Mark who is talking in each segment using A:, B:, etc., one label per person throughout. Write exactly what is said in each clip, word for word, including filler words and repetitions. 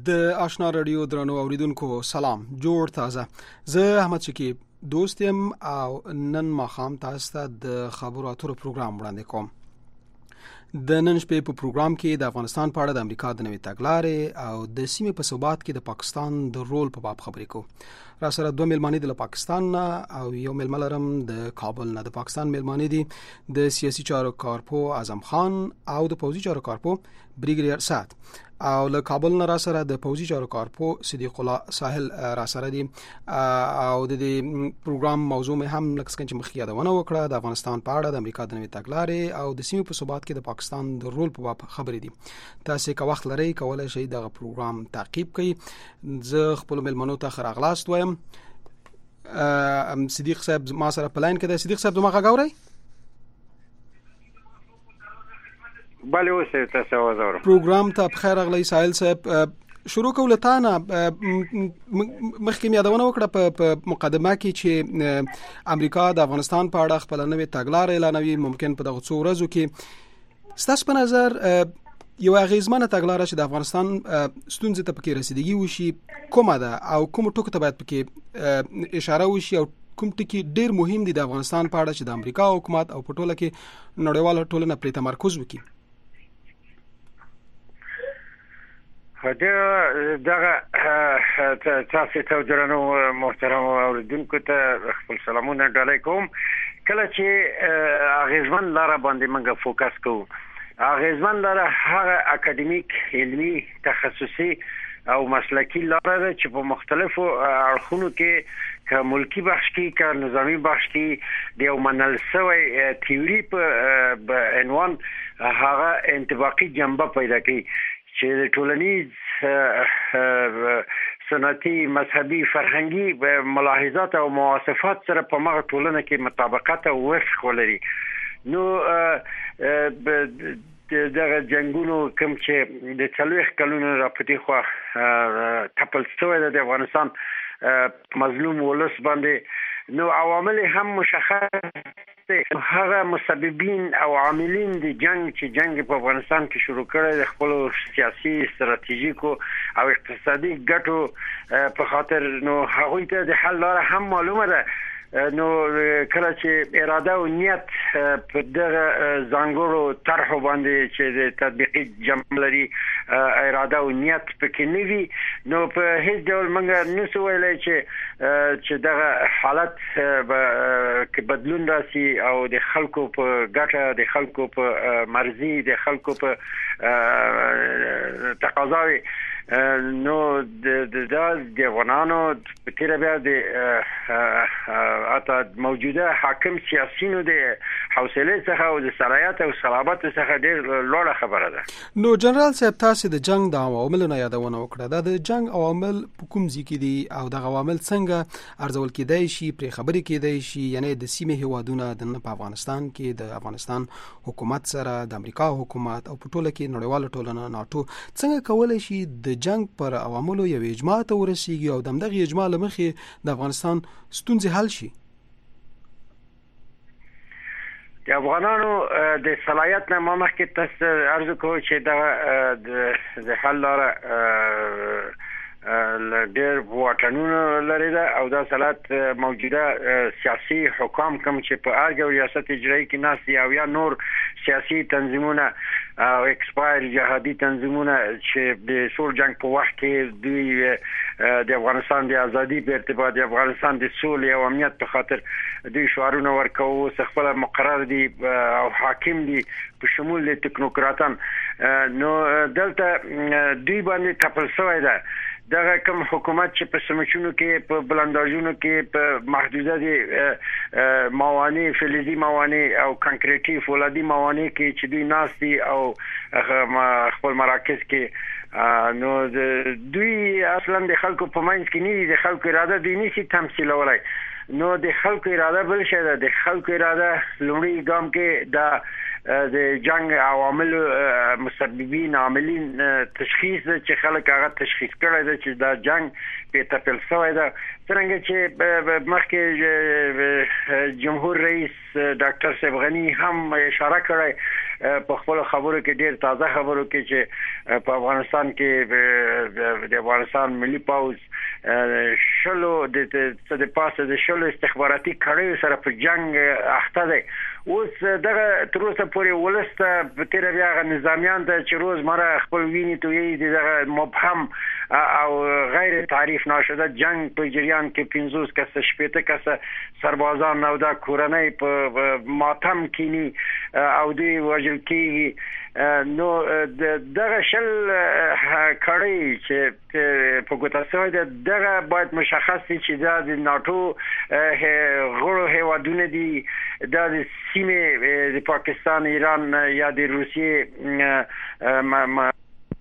A: د آشنا رادیو درنو اوریدونکو سلام جوړ تازه. زه احمد شکیب دوست یم او نن ماښام تاسو ته د خبرو اترو پروګرام وړاندې کوم. د نن شپې په پروګرام کې د افغانستان په اړه د امریکا د نوې تګلارې او د سیمې په ثبات کې د پاکستان د رول په باب خبرې کوو. را سره دوه مېلمانې د پاکستان نه او یو مېلمه لرم د کابل نه. د پاکستان مېلمانې دي د سیاسي چارو کارپو اعظم خان او د پوځي چارو کارپو بریګیډیر سعد، او له کابل نه را سره د پوځي چارو کارپو صدیق الله ساحل را سره دي. او د دې پروګرام موضوع مې هم لکه څنګه چې مخکې یادونه وکړه د افغانستان په اړه د امریکا د نوې تګلارې او د سیمې په ثبات کې د پاکستان د رول په باب خبرې دي. تاسو که وخت لرئ کولای شئ دغه پروګرام تعقیب کړئ. زه خپل مېلمنو ته ښه راغلاست وایم. صدیق صاحب ما سره په لاین کې دی. صدیق صاحب زما غږ اورئ؟
B: بله اوسه تاسو وزاره
A: پروګرام ته بخیر اغلی ساحل صاحب. شروع کوله تانه مخکې یادونه وکړه په مقدمه کې چې امریکا د افغانستان په اړه خپل نوې تګلارې اعلانوي، ممکن په دغه څو ورځو کې. ستاسو په نظر یو اغیزمنه تګلاره چې د افغانستان ستونزې ته پکې رسیدګي وشي کومه ده او کوم ټکو ته باید پکې اشاره وشي او کوم ټکي ډیر مهم دي د افغانستان په اړه چې د امریکا حکومت او په ټوله کې نړیواله ټولنه پرې تمرکز وکړي؟
B: دا دغه تاسو ته درنو محترم اوریدونکو ته خپل سلامونه ډالۍ کوم. کله چې اغیزمن لاره باندې موږ فوکس کوو، اغیزمن لاره هغه اکاډمیک علمي تخصصي او مسلکی لاره ده چې په مختلفو اړخونو کې که ملکی بخش کې که نظامی بخش کې د یو منل شوی تیوري په عنوان هغه انطباقي جنبه پیدا کوي چې ټولنیز سنتي مذهبي فرهنګي ملاحظات او مواصفات سره په مغه ټولنه کې مطابقت او وفق ولري. نو دغه جنگونو کوم چې د څلوېښت کلونو راپټې خو تپل شوی د افغانستان مظلوم ولس باندې، نو عوامل هم مشخص هغه مسببین او عاملین د جنگ چې جنگ په افغانستان کې شروع کړی د خپل سیاسي ستراتیژیکو او اقتصادي ګټو په خاطر، نو هغوی ته د حل لاره هم معلومه ده. نو کله چې اراده او نیت په دغه ځانګړو طرحو باندې چې د تطبیقي جنب لري اراده او نیت پکې نه وي، نو په هیڅ ډول موږ نشو ویلی چې چې دغه حالت کې بدلون راسي او د خلکو په ګټه، د خلکو په مرزي، د خلکو په تقاضاوي. نو د د افغانانو په تیر بیا د اته موجوده حاکم سیاسيونو د حوصله څخه او د صلاحیت او صلابت څخه ډیر لوړه خبره ده.
A: نو جنرال صاحب تاسو د جنگ د عواملو نه یادونه وکړه. د جنگ عوامل په کوم ځای کې دي او د عوامل څنګه ارزول کېدای شي، پرې خبرې کېدای شي؟ یعنی د سیمې هیوادونه د په افغانستان کې د افغانستان حکومت سره د امریکا حکومت او په ټوله کې نړیواله ټولنه ناتو څنګه کولای شي د جنگ پر عواملو یو اجماع ته ورسیږي او دغه اجماع لمخې د افغانستان ستونزې حل شي؟
B: د افغانانو د صلاحیت نه مخکې تاسو ارزو کوو چې دا د حل لاره ډېر واټنونه لري ده او دا صلاحیت موجوده سیاسي حکام کوم چې په هر یو ریاست اجرایی کې ناست دي او یا نور سیاسي تنظیمونه او ایکسپایر جهادي تنظیمونه چې د سول جنگ په وخت کې دوی د افغانستان د ازادي په ارتباط د افغانستان د سولې او امنیت په خاطر دوی شعارونه ورکوي، خپل مقرر دي او حاکم دي په شمول د ټکنوکراتان. نو دلته دوی باندې تپل شوی ده. دغه کوم حکومت چې په سمچونو کې په بلنداژونو کې په محدوده دي موانع فلزي موانع او کانکریټي فولادي موانع کې چې دوی ناست دي او خپل مراکز کې، نو دوی اصلا د خلکو په منځ کې نه دي، د خلکو اراده دوی نشي تمثیلولای. نو د خلکو اراده بل شي ده د خلکو اراده لومړی ګام کې د د جنگ عوامل مسببین عاملین تشخیص چې خلک هغه تشخیص کړی ده چې دا جنگ په تپل شوی ده څنګه چې مخکې جمهور رئیس ډاکټر صاحب غنی هم اشاره کړې په خپل خبرو کې ډېر تازه خبرو کې چې په افغانستان کې د افغانستان ملي پوځ شلو د د پاسه د شلو استخباراتي کړیو سره په جنگ اخته دی اوس دغه تر اوسه پورې ولسته په تیر بیا غ نظامیان ته چې روز مره خپل ویني توې دغه مبهم او غیر تعریف ناشده جنگ په جریان کې پنځوس کسه شپېته کسه سربازان نو دا کورنۍ په ماتم کینی او دوی وژل کیږي نو دغه شل کړی چې په ګوته سوی ده دغه باید مشخص شي چې دا د ناتو غړو هیوادونه دي دا د سیمه د پاکستان ایران یا د روسیې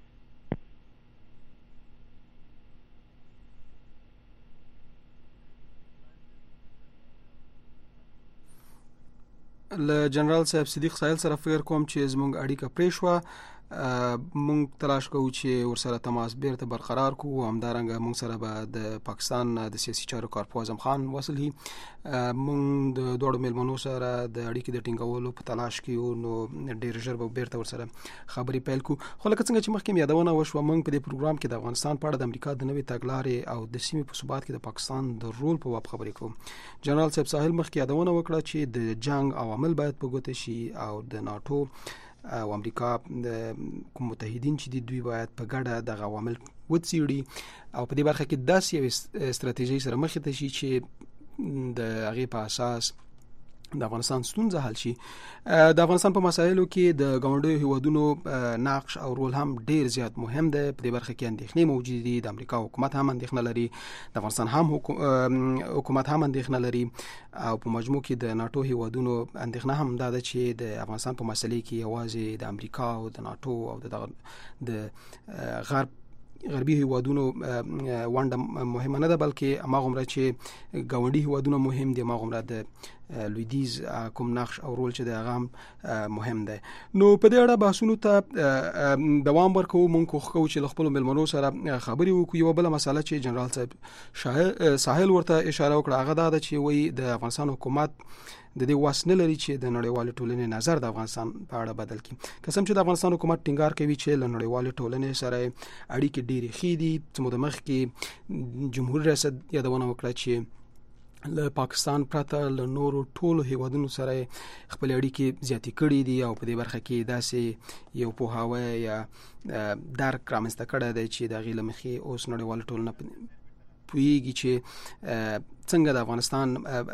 A: له جنرال صاحب صدیق سایل سره فکر کوم چې زموږ اړیکه پرې شوه مونږ تلاش کوو چې ورسره تماس بیرته برقرار کوو همدارنګه مونږ سره به د پاکستان د سیاسي چارو کارپوه اعظم خان وصل هي مونږ د دوړو ملمنو سره د اړیکې د ټینګولو په تلاش کې یو نو ډیر ژر به بیرته ورسره خبرې پیل کوو خو لکه څنګه چې مخکې یادونه وشوه مونږ په دې پروګرام کې د افغانستان په اړه د امریکا د نوې تګلارې او د سیمې په ثبات کې د پاکستان د رول په باب خبرې کوو جنرال صاحب ساحل مخکې یادونه وکړه چې د جنگ عوامل باید په ګوته شي او د ناتو او امریکا د کوم متحدین چې دوی باید په ګډه د عوامل وڅېړي او په دې برخه کې داسې یو استراتیژي سره مخ ته شي چې د هغه په اساس د افغانستان ستونزه حل شي د افغانستان په مسایلو کې د ګاونډیو هیوادونو نقش او رول هم ډیر زیات مهم دی په دې برخه کې اندېښنې موجود دي د امریکا حکومت هم اندېښنه لري د افغانستان هم حکومت هم اندېښنه لري او په مجموع کې د ناتو هیوادونو اندېښنه هم دا ده چې د افغانستان په مسلې کې یوازې د امریکا او د ناتو او د غرب غربي هیوادونو ونډه مهمه نه ده بلکې هغومره چې ګاونډي هیوادونه مهم دي هغومره د لویدیز کوم نقش او رول چې د هغه مهم دی نو په دې اړه بحثونو ته دوام ورکوو مونږ کوښښ کوو چې له خپلو مېلمنو سره خبرې وکړو یوه بله مسله چې جنرال صاحب ساحل ورته اشاره وکړه هغه دا ده چې وایي د افغانستان حکومت د دې واس نه لري چې د نړیوالې ټولنې نظر د افغانستان په اړه بدل کړي قسم چې د افغانستان حکومت ټینګار کوي چې له نړیوالې ټولنې سره اړیکې ډېرې ښې دي څه موده مخکې جمهور ریاست یادونه وکړه چې له پاکستان پرته له نورو ټولو هیوادونو سره خپل اړیکې زیاتې کړې دي او په دې برخه کې داسې یو پوهاوی یا درک رامنځته کړی دی چې د هغې له مخې اوس نړیواله ټولنه پوهیږي چې څنګه د افغانستان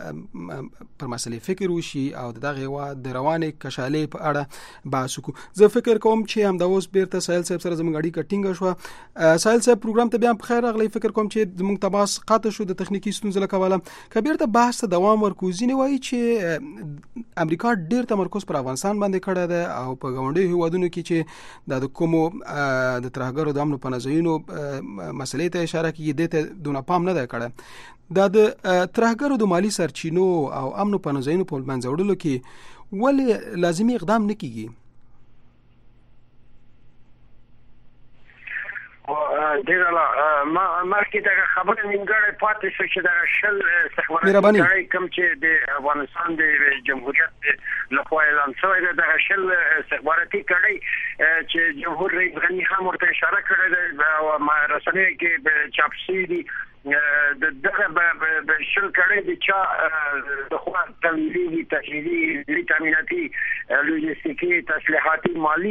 A: پر مسلې فکر وشي او دغه هیواد د روانې کشالې په اړه بحث وکړو زه فکر کوم چې همدا اوس بیرته سایل صاحب سره زموږ اړیکه ټینګه شوه سایل صاحب پروګرام ته بیا په خیر راغلی فکر کوم چې زموږ تماس قطع شو د تخنیکي ستونزو له کبله که بیرته بحث ته دوام ورکوو ځینې وایي چې امریکا ډېر تمرکز پر افغانستان باندې کړی دی او په ګاونډیو هیوادونو کې چې د کومو د ترهګرو د امن پناه مسلې ته اشاره کیږي دې ته دونه پام نه دی کړی دا د ترهګرو د مالی سرچینو او امن پناه ځایونو په منځ وړلو کې ولې لازمي اقدام نه کیږي
B: ډیره ما مخکې دا خبره نیمګړې پاتې شو چې دا شل استخباراتي کوم چې د افغانستان د جمهوریت لخوا اعلان شوی دی دا شل استخباراتي کړي چې جمهور رئیس غنی هم ورته اشاره کړې ده او رسنیو کې چاپ شوي دي د دغه به شل کړي د چا د خوا تمویلي تجهیزي تامیناتي لوجستیکي تسلیحاتي مالی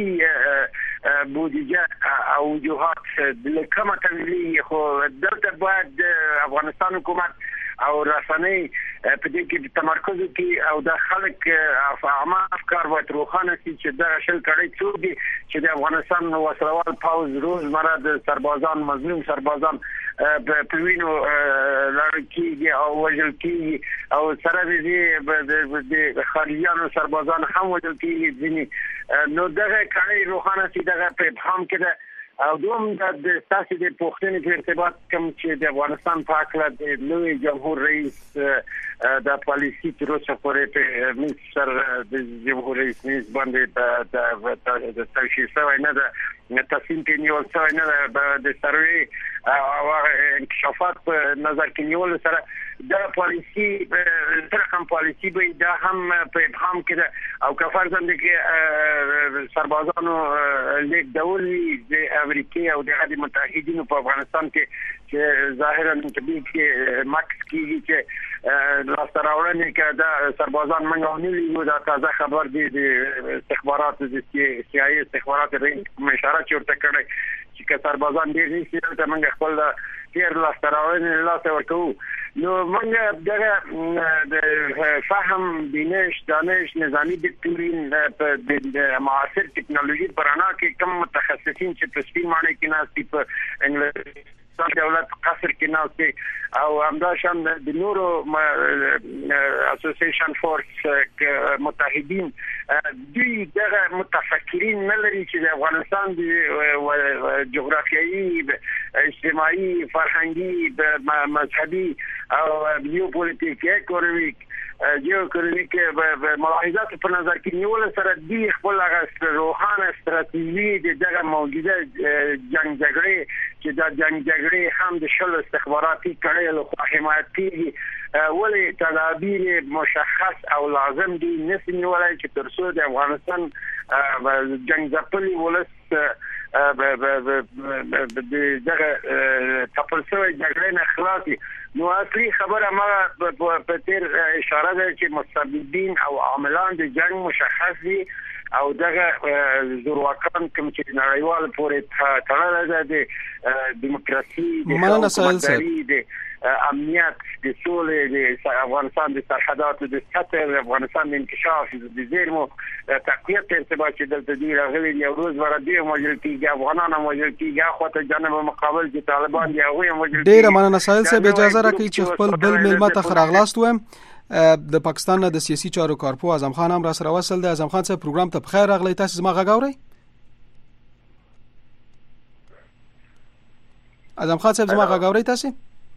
B: بودجه او وجوهات د کومه تمویلي خو دلته باید افغانستان حکومت او رسنۍ په دې کې تمرکز کوي او د خلک افهام افکار باید روښانه شي چې دا شل کړي څوک دي چې د افغانستان وسلوال پاوز روزمره د سربازان مظلوم سربازان په وینو لړ کېږي او وژل کېږي او سره د خارجيانو سربازان هم وژل کېږي ځینې نو دغه کړي روښانه شي دغه په ابهام کې ده او دوم د تاسو د پوښتنې په ارتباط کوم چې د افغانستان په اړه د لوی جمهور رئیس د پالیسي تر اوسه پورې په مصر د جمهور رئیس باندې د د تشخیص نه د تصمیم کې نیول څه نه د سروي او انکشافات په نظر کې نیول سره د پالیسي تر کوم پالیسي به دا هم په ابهام کې او که فرضاً کې سربازانو لیک دولي د امریکای او د امریکا متحدینو په افغانستان کې چې ظاهرا طبي کې ماکس کیږي چې لاستراوړنې کې دا سربازان منغونی یو دا تازه خبر دي د استخبارات د سی آی استخبارات رئیس اشاره چورته کړي چې سربازان ډیر نشي ته موږ خپل تیر لاستراوړنې لاس ورکو نو موږ دغه د فهم دینش دانش نظامی دکتورین د معاصر ټکنالوژي پرانا کې کم متخصصین چې تصویر معنی کې ناس په انګلیسي دولت قصر کې ناس او همداشان د نورو اسوسییشن فورس متحدین دوی دغه متفکرین نه لري چې د افغانستان د جغرافیایي اجتماعي فرهنګي مذهبي او جیوپولیټیک اکونومیک جیوپولیټیک ملاحظات په نظر کې نیول سره دی خپل هغه روحانه ستراتیژي دغه موجوده جنگ جګړې چې دا جنگ جګړې هم د شل استخباراتي کړي له حمایت کیږي ولی تدابیر مشخص او لازم دي نسنی ولای چې ترڅو د افغانستان جنگ ځپلي ولس د دغه تپلسوي جګړې نه خلاصي نو اصلي خبره ما په تیر اشاره ده چې مستبدین او عاملان د جنگ مشخص دي او دغه زورواکان کوم چې نړیوال پورې تړل ده د دیموکراسي د حکومتداري د امنیت د سولې د افغانستان د سرحداتو د ساتل افغانستان د انکشاف د زیرمو تقویت ارتباط چې دلته دی راغلي یو روز ورته موجودتي افغانانو موجودتي خواته جنب مقابل چې طالبان دی هغه موجودتي
A: ډیره مننه سایل صاحب اجازه راکړئ چې خپل بل ملمه ته خراغلاست وایم د پاکستان د سیاسي چارو کارپو اعظم خان هم را سره وصل دی. اعظم خان صاحب پروګرام ته بخیر راغلی. تاسو زما غږ اورئ؟ اعظم خان صاحب زما غږ اورئ تاسو؟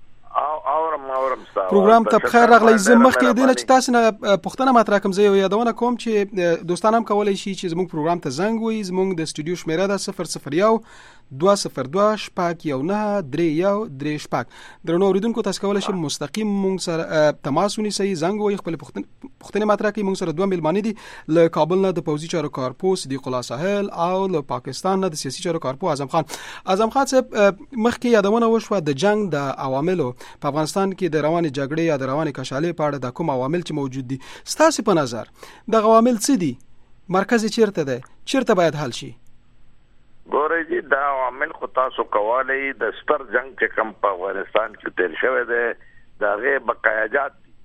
C: اورم اورم تاسو
A: پروګرام ته بخیر راغلی. زه مخکې دی چې تاسو نه پوښتنه مطرح کوم. زه یادونه کوم چې دوستان هم کولای شي چې زموږ پروګرام ته زنګ وي. زموږ د استودیو شمیره ده صفر صفر یو دوه صفر دوه شپږ یو نه درې یو درې شپږ. درنو اوریدونکو تاسو کولای شئ مستقیم مونږ سره تماس ونیسئ، زنګ ووهئ، خپل پوښتنې مطرح کړئ. مونږ سره دوه میلمانه دي له کابل نه د پوځي چارو کارپو صدیق الله ساحل او له پاکستان نه د سیاسي چارو کارپو اعظم خان. اعظم خان صاحب مخکې یادونه وشوه د جنگ د عواملو په افغانستان کې د روانې جګړې یا د روانې کشالې په اړه د کوم عوامل چې موجود دي ستاسو په نظر د عوامل څه دي؟ مرکز چیرته ده؟ چیرته باید حل شي؟
C: ګورئ جی دا عوامل خو تاسو کولی د ستر جنگ چې کوم په افغانستان کې تیر شوی دی د هغې بقایاجات دي،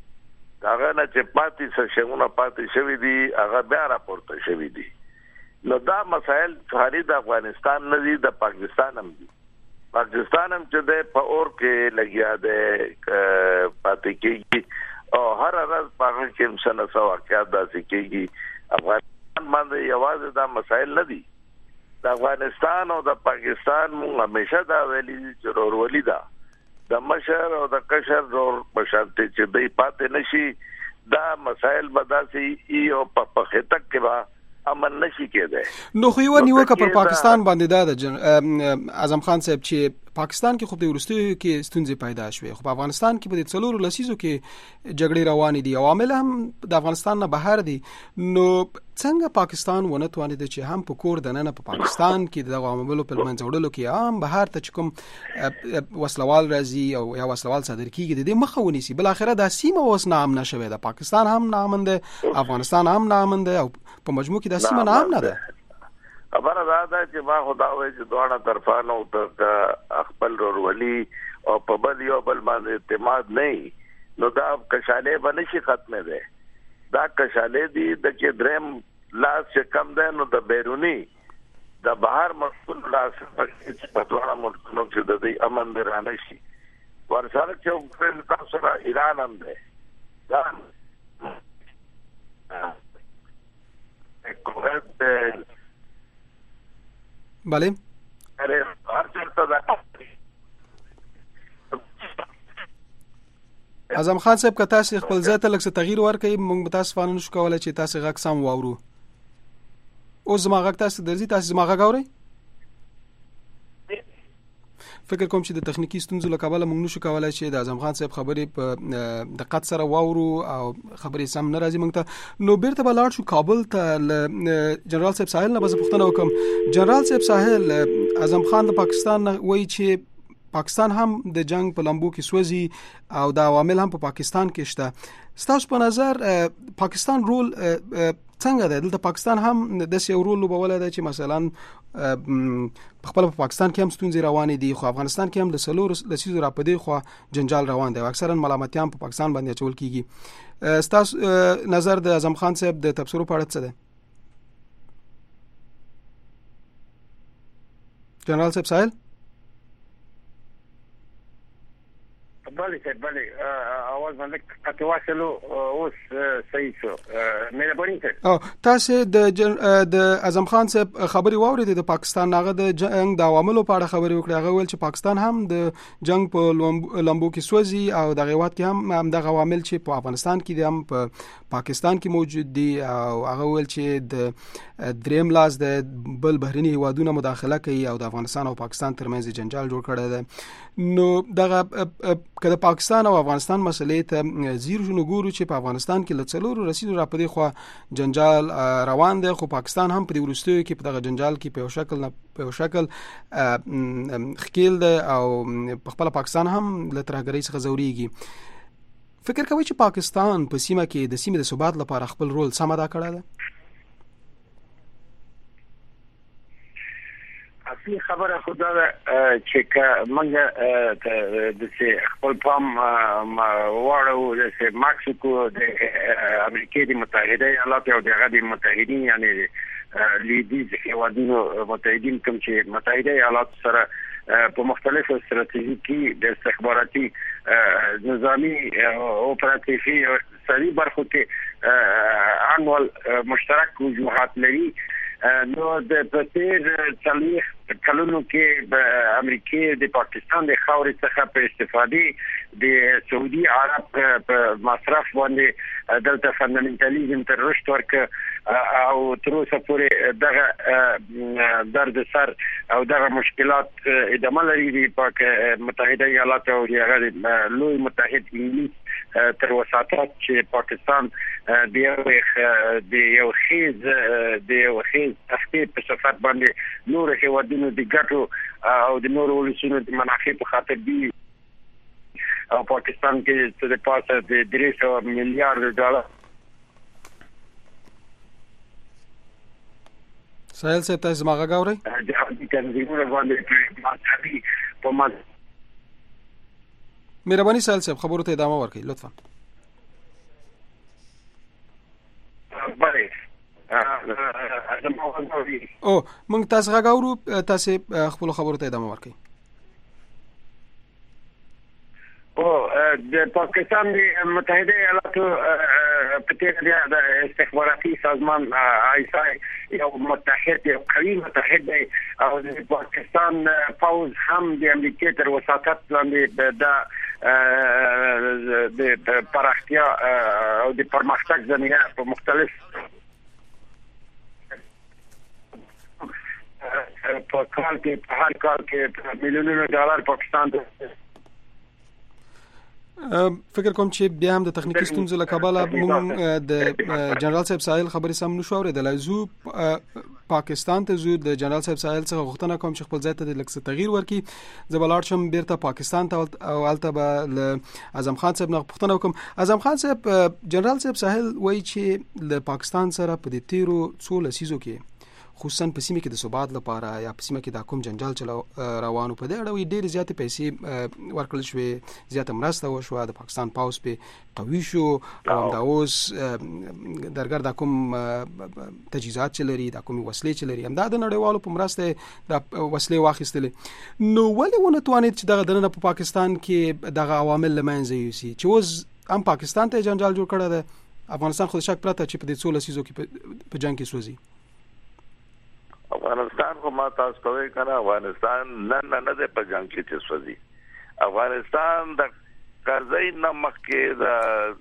C: د هغه نه چې پاتې څه شیونه پاتې شوي دي هغه بیا راپورته شوي دي. نو دا مسایل خالي د افغانستان نه دي، د پاکستان هم دي. پاکستان هم چې دی په اور کې لګیا دی پاتې کېږي او هر ورځ په هغه کې هم څه نه څه واقعات داسې کېږي. افغانستان باندې یوازې دا مسایل نه دي، د افغانستان او د پاکستان مونږ همیشه دا ویلي چې ورورولي ده، د مشر او د کشر ورور په شانتي چې دوی پاتې نشي دا مسایل به داسې ای او په خطک کې به امن نشي کېدی.
A: نو خو یو نیوکه پر پاکستان باندې دا د اعظم خان صاحب چې پاکستان کې خو د ورستیو کې ستونزې پیدا شوې، خو په افغانستان کې په دې څلورو لسیزو کې جګړې روانې دي، عوامل هم د افغانستان نه بهر دي. نو څنګه پاکستان ونه توانید چې هم په کور دننه په پاکستان کې د عواملو په منځ وړلو کې هم بهر ته چې کوم وسلوال راځي او یا وسلوال صادر کیږي د دې مخه ونیسي؟ بل اخره دا سیمه اوس ناامن شوې ده، پاکستان هم ناامن ده، افغانستان هم ناامن ده او په مجموع کې دا سیمه ناامن ده.
C: خبره دا ده چې ما خدا وایي چې دواړه طرفانو ته خپل ورورولي او په بل یو بل باندې اعتماد نه، نو دا کشالې به نشي ختمه ده. دا کشالې دي د کې درم لاس چې کم ده نو د بیرونی د بهر مسؤل لاس په دواړه ملکونو کې د دې امن درانه شي. ورسره چې تاسو را ایران هم ده دا
A: بله
C: ته ده
A: اعظم خان صاحب که تاسو خپل ځای ته لږ څه تغییر ورکړئ موږ به تاسو فانه نشو کولای چې تاسو غږ سم واورو. اوس زما غږ تاسو درځي؟ تاسو زما غږ اورئ؟ فکر کوم چې د تخنیکی ستونزو له کبله موږ نشو کولای چې د اعظم خان صاحب خبرې په دقت سره واورو او خبرې سم نه راځي موږ ته. نو بیرته به لاړ شو کابل ته. جنرال صاحب ساحل نه به پوښتنه وکم. جنرال صاحب ساحل، اعظم خان د پاکستان وایي چې پاکستان هم د جنگ په لمبو کې سوځي او د عوامل هم په پاکستان کې شته. ستاسو په نظر پاکستان رول څنګه دی؟ دلته پاکستان هم د یو رول لوبولی دی چې مثلا په خپل په پاکستان کې هم ستونزې روانې دي، خو افغانستان کې هم د څلورو لسیزو راپدې خو جنجال روان دی او اکثرا ملامتیان په پاکستان باندې اچول کیږي. ستاسو نظر د اعظم خان صاحب د تبصرو په اړه څه دی؟ جنرال صاحب ساحل.
B: بله صاحب بله اواز باندې کتواصلو اوس صحیح شو. مهرباني صاحب. او
A: تاسو د د اعظم خان صاحب خبري واورید د پاکستان هغه د جنگ د عواملو په اړه خبري وکړي. هغه ویل چې پاکستان هم د جنگ په لمبو کې سوځي او د غیوات کې هم هم د عوامل چې په افغانستان کې دي هم په پاکستان کې موجود دي او هغه ویل چې د دریم لاس د بل بهرني هیوادونو مداخله کوي او د افغانستان او پاکستان ترمنځ جنجال جوړ کړی دی. نو دغه کله پاکستان او افغانستان مسلې ته زیر شنو ګورو چې په افغانستان کې لڅلورو رسیدو را پدې خو جنجال روان دی، خو پاکستان هم په دې ورستیو کې په دغه جنجال کې په شکل نه په شکل خکیل دی او په خپل پاکستان هم لترهګری څخه زوريږي. فکر کوي چې پاکستان په سیمه کې د سیمې د ثبات لپاره خپل رول سم ادا کړی دی؟
B: اصلي خبره خدا چې موږ د خپل پام واړو د مکسیکو د امریکا د متحده ایالاتو او د غړي متحدین یعنی لیدیز هیوادونو متحدین کوم چې متحده ایالات سره په مختلفو استراتیژیکي د استخباراتي نظامی اپراتیفي سری برخو کې انوال مشترک وجوهات لري. نو د پتیر تاریخ کلونو کې د امریکا د پاکستان د خاورې څخه په استفادې د سعودي عرب په مصرف باندې دلته فندامنټالیزم تر رشد ورک او تر اوسه پورې دغه درد سر او دغه مشکلات ادامه لري. د متحده ایالات او هغه لوی متحد انګلیس تر وساتات چې پاکستان د یو د یو خیز د یو خیز تخطیط په صفات باندې نور هیوادونو د ګټو او د نور ولسونو د منافع په خاطر دی او پاکستان کې څه د پاسه د درې سوه میلیارډ ډالر.
A: سهیل صاحب تاسو ما غاوري
B: د حدي تنظیمونو باندې مذهبي په مز
A: مهرباني سهیل صاحب خبرو ته ادامه ورکړئ لطفا.
B: بله
A: او موږ تاسو غاورو تاسو خپل خبرو ته ادامه ورکړئ.
B: او د پاکستان د متحده ایالاتو په تیر د استخباراتي سازمان آی اس آی یو متحد یو قوي متحد دی او د پاکستان پوز هم د امریکا تر وساتت لاندې د د پراختیا او د پرمختګ زمینه په مختلف په کال کې په هر کال کې میلیونونو ډالر پاکستان ته.
A: فکر کوم چې بیا هم د تخنیکی ستونزو له کبله موږ د جنرال صاحب ساحل خبرې سم نشو اورېدلی. زو پاکستان ته زو د جنرال صاحب ساحل څخه غوښتنه کوم چې خپل ځای ته د لږ څه تغییر ورکړي. زه به لاړ شم بیرته پاکستان ته او هلته به له اعظم خان صاحب نه پوښتنه وکړم. اعظم خان صاحب، جنرال صاحب ساحل وایي چې له پاکستان سره په دې تیرو څو لسیزو کې خصوصا په سیمه کې د ثبات لپاره یا په سیمه کې د کوم جنجال چلو روانو په دې اړه وی ډېر زیاتې پیسې ورکړل شوې، زیاته مرسته وشوه، د پاکستان پاوز په قوي شو او دا اوس درګر د کوم تجهیزات چلري د کوم وسلې چلري هم دا د نړیوالو په مرسته د وسلې واخیستلې. نو ولې ونه توانید چې دغه دنه په پاکستان کې دغه عوامل لمنځه یوسي چې اوس هم پاکستان ته جنجال جوړ کړی دی، افغانستان خو شک پرته چې په دې څو لسیزو کې په جنگ کې سوځي؟
C: افغانستان کو ما تاسو کوي کنه افغانستان نن نه د په جنگ کې چې سوځي افغانستان د قرضې نه مخکې د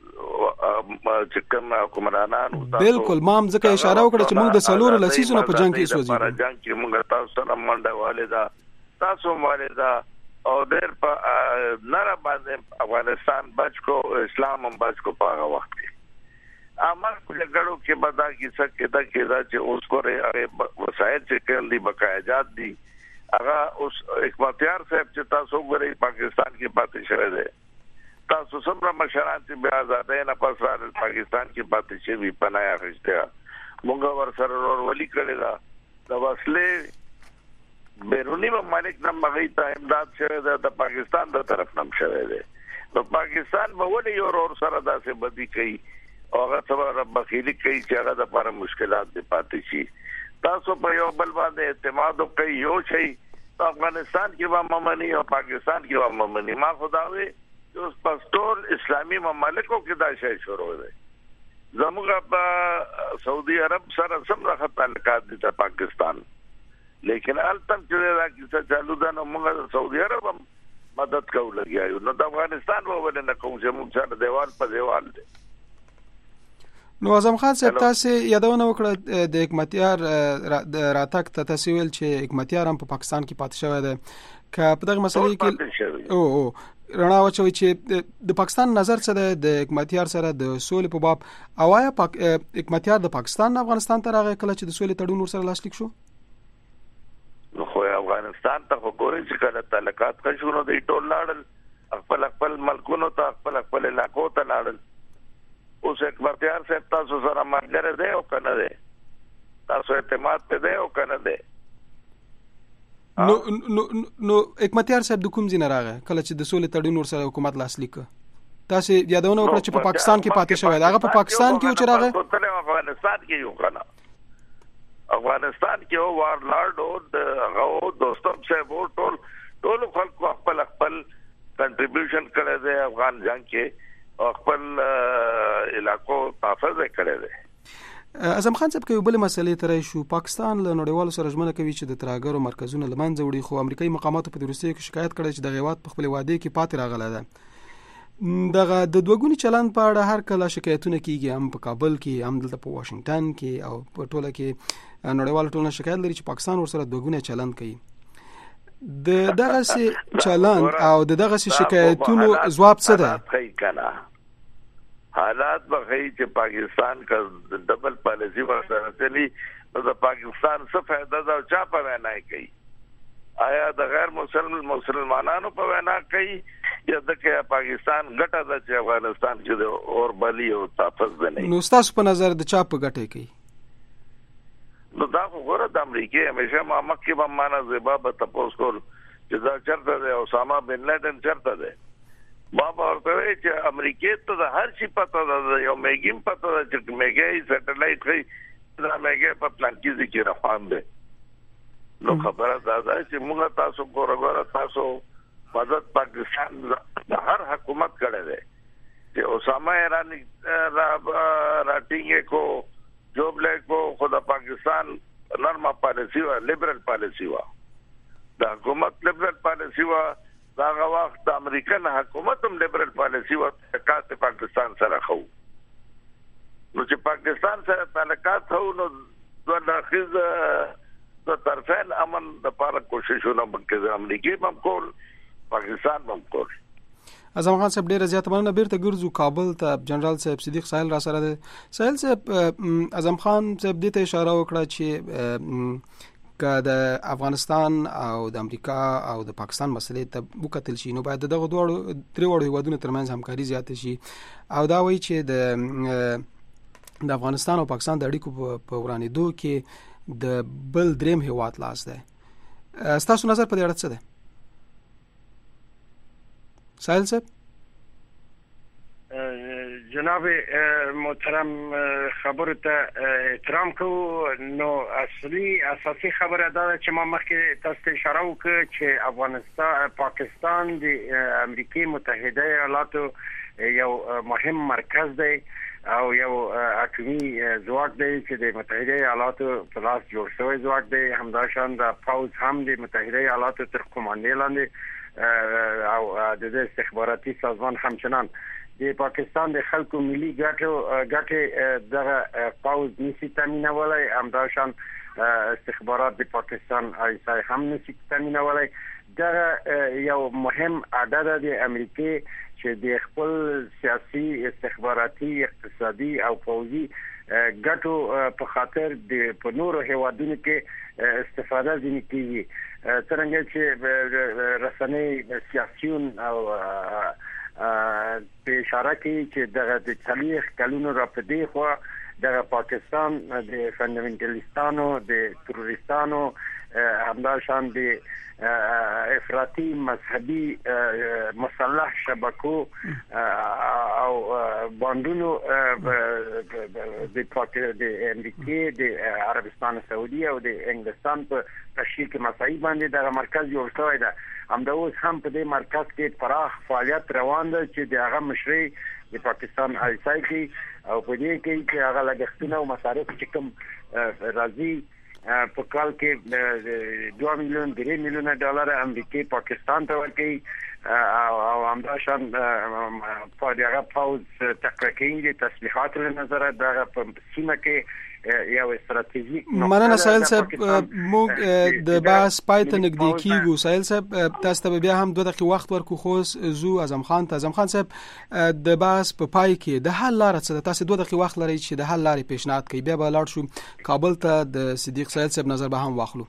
C: چې کوم حکمرانانو
A: بالکل ما هم ځکه اشاره وکړه چې موږ د څلورو لسیزونو په جنگ کې سوځي
C: په جنگ کې موږ تاسو سره منډه والدا تاسو والدا او ډېر په نره باندې افغانستان بچ کو اسلام هم بچ کو په هغه وخت کې امر کولګړو کې بدا کیسه کې دا کې دا چې اوس کوره وسایل چې کړي بقایجات دي هغه اوس اکمتیار صاحب چې تاسو غوړي پاکستان کې پاتې شوی دی تاسو څومره مشران چې بیا آزادۍ نه پس راغلل پاکستان کې پاتې شوي پناه اخیسته موږ ورسره ورولي کړی دا د وسلې بیرونی ممالک نه مغی ته امداد شوی دی د پاکستان د طرف نه شوی دی نو پاکستان به ولې یو ور سره داسې بدی کوي او هغه سره بخیلی کوي چې هغه د لپاره مشکلات دي پاتې شي تاسو په یو بل باندې اعتماد کوي یو شي افغانستان کې به ممنی او پاکستان کې به ممنی ما خداوي اوس پښتون اسلامي مملکتو کې دا شی شروع دی زموږ په سعودي عرب سره سم راځي تعلقات دي د پاکستان لیکن التم چې دا کیسه چالو ده نو موږ سعودي عرب مدد کوو لګیایو نو د افغانستان په ول نه کوم چې موږ سره دیوال په دیوال دي
A: نو اعظم خان صاحب تاسو یادونه وکړه د حکمتیار راتک ته تاسو ویل چې حکمتیار هم په پاکستان کې پاتې شوی دی که په دغه مسلې کې او او رڼا واچوي چې د پاکستان نظر څه ده د حکمتیار سره د سولې په باب اوایا پاک حکمتیار د پاکستان افغانستان ته راغی کله چې د سولې تړون ورسره لاسلیک شو
C: نو خو افغانستان ته وګورئ چې کله تعلقات کښ شو نو د ټول لاړل خپل خپل ملکونو ته خپل خپل علاقو ته لاړل اوس حکمتیار صاحب تاسو سره مرګره دی او کنه دی تاسو اعتماد ته دی او کنه دی
A: نو نو نو حکمتیار صاحب د کوم ځای راغی کله چې د سولې تړون ورسره حکومت لاسلیک تاسو یادونه وکړه چې په پاکستان کې پاتې شوی هغه په پاکستان کې چې راغی
C: افغانستان کې یو کنه افغانستان کې او وارلارډ او د غو دوستم صاحب ټول ټول خلک خپل خپل کنټریبیوشن کړی دی افغان جنگ کې خپل علاقو تحفظ کړی دی
A: اعظم خان صاحب کوي بل مسلې ترې شو پاکستان له نړیوالو سره ژمنه کوي چې د تراګرو مرکزونه لمنځه وړي خو امریکایي مقاماتو په دروستۍ کې شکایت کړی چې د غیوات په خپل وعده کې پاتې راغله ده دغه د دوګونی چلند په اړه هر کله شکایتونه کیږي هم په کابل کې هم دلته په واشنگټن کې او په ټوله کې نړیوال ټولنه شکایت لري چې پاکستان ورسره دوګونی چلند کوي د دغه سي چلند او د دغه سي شکایتونو جواب څه ده حالات بغي چې پاکستان کا ډبل پالیسی ورسره چلی نو د پاکستان څه فائدہ دا چا په وینا کوي آیا د غیر مسلمان مسلمانانو په وینا کوي یا د پاکستان ګټه د چې افغانستان کې د اور بلی او تاسو نه نو تاسو په نظر د چا په ګټه کوي
C: نو دا وګوره د امریکای همیشه ما مکه په معنا زبا په تاسو کول چې دا چرته د اسامه بن لادن چرته ده بابا ورته چې امریکای ته د هر شي پته ده یو میګیم پته ده چې میګي سټلایټ کوي دا میګي په پلان کې ذکر روان ده نو خبره دا ده چې موږ تاسو ګورغور تاسو مدد پاکستان د هر حکومت کړي ده چې اسامه ایرانی راټینګ کو جوبلیک کو خود پاکستان نرمه پالیسی و لیبرل پالیسی و د حکومت لیبرل پالیسی و دا وخت د امریکن حکومت هم لیبرل پالیسی و تعلقات پاکستان سره خو نو چې پاکستان سره تعلقات خو نو د اخیز د طرفین امن د لپاره کوششونه وکړي امریکای هم کول پاکستان هم کول
A: اعظم خان صاحب ډیره زیاته مننه بیرته ګرځو کابل ته جنرال صاحب صدیق ساحل را سره ده ساحل صاحب اعظم خان صاحب دې ته اشاره وکړه چې که د افغانستان او د امریکا او د پاکستان مسلې ته وکتل شي نو باید دغه دوه درې وړو هیوادونو ترمنځ همکاري زیاته شي او دا وایي چې د د افغانستان او پاکستان د اړیکو په ورانېدو کې د بل دریم هیواد لاس ده ستاسو نظر په دې اړه څه ده ساحل صاحب
B: جناب محترم خبرو ته احترام کو نو اصلي اساسي خبره دا چې ما مخکې تاسو ته اشاره وکړه چې افغانستان پاکستان د امریکای متحده ایالاتو یو مهم مرکز دی او یو اټومي ځواک دی چې د متحده ایالاتو په لاس جوړ شوی ځواک دی. همداشان د پاوز هم د متحده ایالاتو تر قوماندې لاندې او د استخباراتي سازمان همچنان د پاکستان د خلکو ملي ګټو ګټې دغه پاوز نشي تامینولای. همداشان استخبارات د پاکستان آی اس آی هم نشي تامینولای. دا یو مهم عدد د امریکای چې د خپل سیاسي استخباراتي اقتصادي او پوځي ګټو په خاطر د په نورو هیوادونو کې استفاده ځنی کوي. څنګه چې رسنۍ سیاسيون او په اشاره کوي چې د تاریخ کلونو را پدې خو د پاکستان د فندامنټالیستانو د تروریستانو همداشان د افراطي مذهبي مسلح شبکو او باندونو د پاکستان د امریکای د عربستان سعودي او د انګلستان په تشکیل کې مسایي باندې د مرکز جوړ شوی دی. همدا اوس هم په دې مرکز کې پراخ فعالیت روان دی چې د هغه مشري د پاکستان آی اس آی کې او په دې کې چې هغه لګښتونه او مصارف چې کوم راځي په کال کې دوه میلیون درې میلیون ډالر امریکای پاکستان ته ورکړي او همداشان په دغه پاوز تکرکینګ د تسلیحات له نظر دغه په سیمه کې یو استراتیژیک
A: مننه سایل صاحب. موږ د باس پایته نږدې کیږو. سایل صاحب تاسو ته بیا هم دوه دقیقې وخت ورکو خو زو اعظم خان ته. اعظم خان صاحب د باس په پای کې د حل لار څه ده؟ تاسو دوه دقیقې وخت لرئ چې د حل لارې پیشنهاد کړئ. بیا به لاړ شو کابل ته د صدیق سایل صاحب نظر به هم واخلو.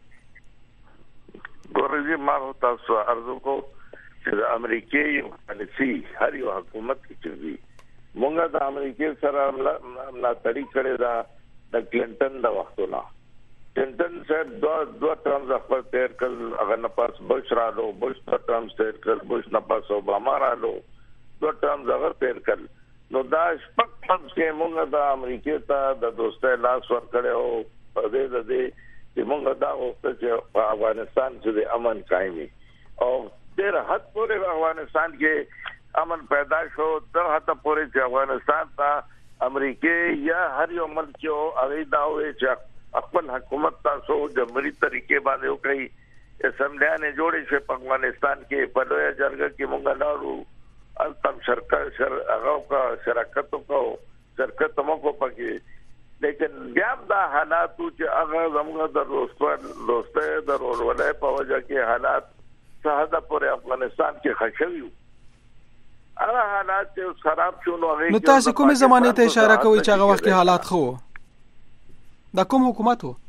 C: ګورځي ما تاسو ارزو کو چې د امریکای پالیسي هر یو حکومت کې چوي مونږه د امریکای سره لا طریق کړی دا د کلینټن د وختونه. کلینټن صاحب دوه دوه ټرمز خپل تیر کړل، هغه نه پاس بش رالو، بش په ټرمز تیر کړل، بش نه پاس اوباما رالو، دوه ټرمز هغه تیر کړل. نو دا شپږ ټرمز کې مونږ د امریکای ته د دوستۍ لاس ورکړو په دې د دې چې مونږ دا وخت چې په افغانستان کې د امن قائمي او ډېر حد پورې افغانستان کې امن پیدا شو، تر حد پورې چې افغانستان ته امریکای یا هر یو ملک یو هغه دا وایي چې خپل حکومت تاسو جمهوریت طریقې باندې وکړي. اسمبلیانه جوړې شي په افغانستان کې په لوی جرګه کې مونږ لاړو التم شرکت شر هغه کا شرکت کو شرکت مو کو پکې. لیکن بیا دا حالات چې هغه زموږ د دوستو دوسته د ورولای په وجه کې حالات څه پورې افغانستان کې خښوي. هغه حالات چې خراب شونه هغه
A: نو تاسو کومه زمانه ته اشاره کوي چې هغه وخت کې حالات خو دا کوم حکومت وو؟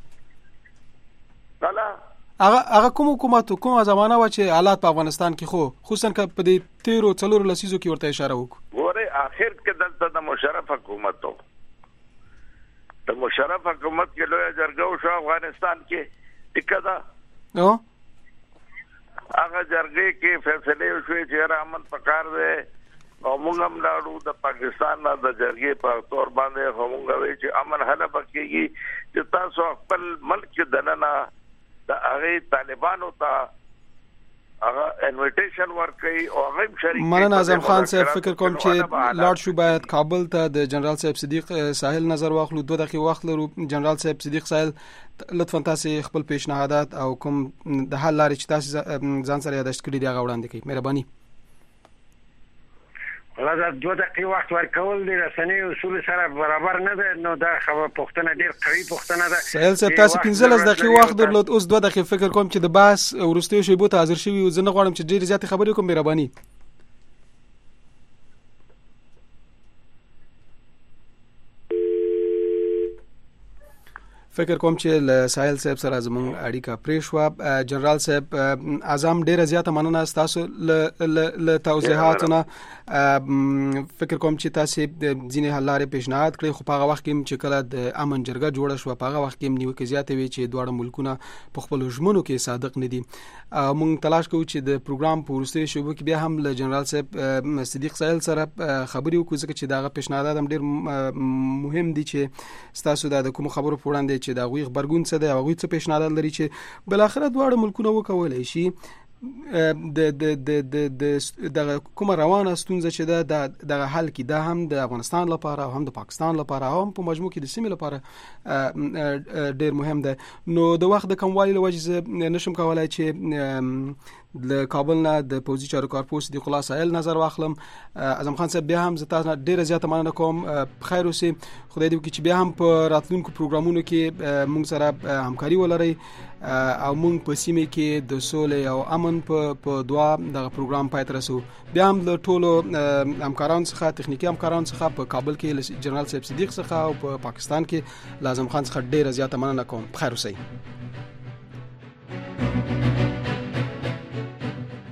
C: کله
A: هغه هغه کوم حکومت کومه زمانه و چې حالات په افغانستان کې خو خصوصا ک په دې تیرو څلورو لسیزو کې ورته اشاره وکړو.
C: ګوره اخر کې دلته د مشرف حکومت وو. د مشرف حکومت کې لوی جرګه شو افغانستان کې ټیکا نو هغه جرګه کې فیصله وشوي چې رحمت پکار دی او موږ هم لاړو د پاکستان د جرګې په تور باندې همغه وی چې امن حل بکیږي چې تاسو خپل ملک دننه د هغه طالبانو ته هغه انویټیشن ورکړي او هغه شریک.
A: مننه اعظم خان صاحب. فکر کوم چې لاړ شو باید کابل ته د جنرال صاحب صدیق ساحل نظر واخلو. دوه دقیقې وخت لرو. جنرال صاحب صدیق ساحل لطفا تاسو خپل پیشنهادات او کوم د حل لارې چې تاسو ځان سره یاداشت کړی دی هغه وړاندې کړئ. مهرباني.
B: ولا دا دوه دقیقې وخت ورکول د رسنۍ اصول سره برابر نه ده. نو دا خبره پښتنه ډیر قوي پښتنه ده.
A: سهیل صاحب تاسو پنځلس دقیقې وخت درلود، اوس دوه دقیقې فکر کوم چې د باس ورستیو شیبو ته حاضر شوی او زه نه غواړم چې ډیر زیات خبرې کوم. مهرباني. فکر کوم چې ل ساحل صاحب سره زموږ اړیکه پرې شو. جنرال صاحب اعظم ډیره زیاته مننه تاسو ل توضیحاتونه. فکر کوم چې تاسو د ځینې حل لارې پیشنهاد کړې خو په هغه وخت کې چې کله د امن جرګه جوړه شو په هغه وخت کې نیوکه زیاته وی چې دواړه ملکونه په خپل ژمنو کې صادق نه دي. موږ تلاش کوو چې د پروګرام په وروستي شوبو کې بیا هم ل جنرال صاحب صدیق ساحل سره خبرې وکړو ځکه چې دا پیشنهادات هم ډیر مهم دي چې تاسو د کوم خبرو په وړاندې چې دا غوي خبرګون څه دی او غوي څه پیشنهادات لري چې بل اخر دواړه ملکونه وکولای شي د د د د د کومه روانه ستونزه چې ده د حل کې ده هم د افغانستان لپاره او هم د پاکستان لپاره او هم په مجموع کې د سیمې لپاره ډیر مهم ده. نو د وخت د کموالي له وجې نشم کولای چې د کابل نه د پوزي چارو کارپوس د خلاصایل نظر واخلم. اعظم خان صاحب بیا هم زه تاسو ډیره زیاته مننه کوم. خیر اوسئ، خدای دې وکړي چې بیا هم په راتلونکو پروګرامونو کې موږ سره همکاري ولرئ او موږ په سیمه کې د سولې او امن په په دعا د پروګرام پای ته رسو. بیا هم له ټولو همکارانو څخه تخنیکی همکارانو څخه په کابل کې جنرال صاحب صدیق څخه او په پاکستان کې اعظم خان څخه ډیره زیاته مننه کوم. خیر اوسئ.